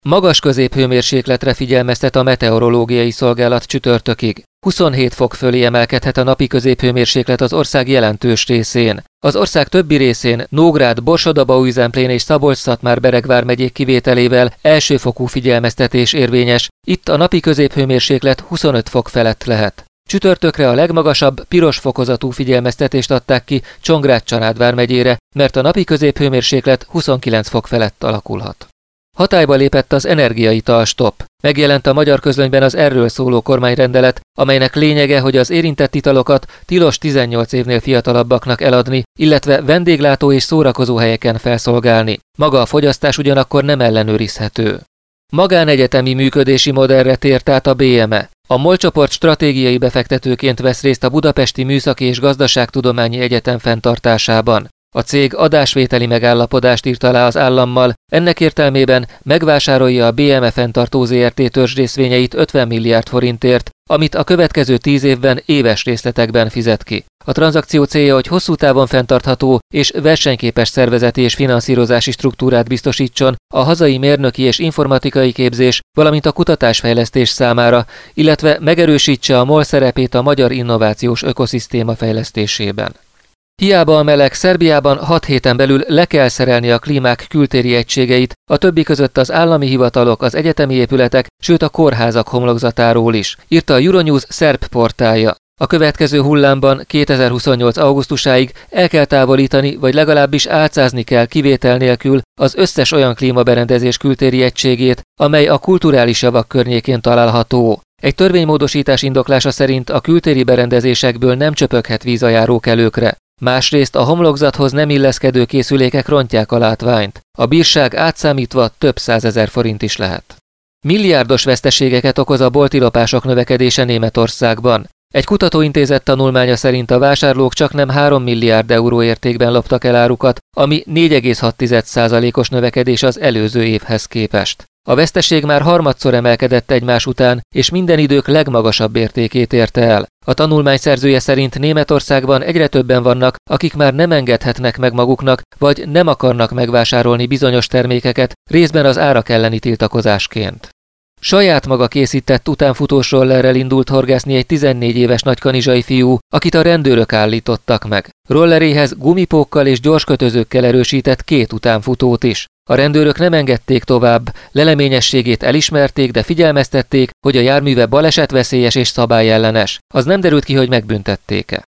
Magas középhőmérsékletre figyelmeztet a meteorológiai szolgálat csütörtökig. 27 fok fölé emelkedhet a napi középhőmérséklet az ország jelentős részén. Az ország többi részén, Nógrád, Borsod-Abaúj-Zemplén és Szabolcs-Szatmár-Beregvár megyék kivételével elsőfokú figyelmeztetés érvényes, itt a napi középhőmérséklet 25 fok felett lehet. Csütörtökre a legmagasabb, piros fokozatú figyelmeztetést adták ki Csongrád-Csanádvár megyére, mert a napi középhőmérséklet 29 fok felett alakulhat. Hatályba lépett az energiaital-stop. Megjelent a magyar közlönyben az erről szóló kormányrendelet, amelynek lényege, hogy az érintett italokat tilos 18 évnél fiatalabbaknak eladni, illetve vendéglátó és szórakozó helyeken felszolgálni. Maga a fogyasztás ugyanakkor nem ellenőrizhető. Magánegyetemi működési modellre tért át a BME. A MOL csoport stratégiai befektetőként vesz részt a Budapesti Műszaki és Gazdaságtudományi Egyetem fenntartásában. A cég adásvételi megállapodást írt alá az állammal, ennek értelmében megvásárolja a BME fenntartó Zrt. Törzsrészvényeit 50 milliárd forintért, amit a következő 10 évben éves részletekben fizet ki. A tranzakció célja, hogy hosszú távon fenntartható és versenyképes szervezeti és finanszírozási struktúrát biztosítson a hazai mérnöki és informatikai képzés, valamint a kutatásfejlesztés számára, illetve megerősítse a MOL szerepét a magyar innovációs ökoszisztéma fejlesztésében. Hiába a meleg, Szerbiában 6 héten belül le kell szerelni a klímák kültéri egységeit, a többi között az állami hivatalok, az egyetemi épületek, sőt a kórházak homlokzatáról is, írta a Euronews szerb portálja. A következő hullámban 2028. augusztusáig el kell távolítani, vagy legalábbis álcázni kell kivétel nélkül az összes olyan klímaberendezés kültéri egységét, amely a kulturális javak környékén található. Egy törvénymódosítás indoklása szerint a kültéri berendezésekből nem csöpöghet víz a járókelőkre. Másrészt a homlokzathoz nem illeszkedő készülékek rontják a látványt. A bírság átszámítva több 100 000 forint is lehet. Milliárdos veszteségeket okoz a boltilopások növekedése Németországban. Egy kutatóintézet tanulmánya szerint a vásárlók csaknem 3 milliárd euró értékben loptak el árukat, ami 4,6%-os növekedés az előző évhez képest. A veszteség már harmadszor emelkedett egymás után, és minden idők legmagasabb értékét érte el. A tanulmány szerzője szerint Németországban egyre többen vannak, akik már nem engedhetnek meg maguknak, vagy nem akarnak megvásárolni bizonyos termékeket, részben az árak elleni tiltakozásként. Saját maga készített utánfutós rollerrel indult horgászni egy 14 éves nagykanizsai fiú, akit a rendőrök állítottak meg. Rolleréhez gumipókkal és gyorskötözőkkel erősített 2 utánfutót is. A rendőrök nem engedték tovább, leleményességét elismerték, de figyelmeztették, hogy a járműve balesetveszélyes és szabályellenes. Az nem derült ki, hogy megbüntették-e.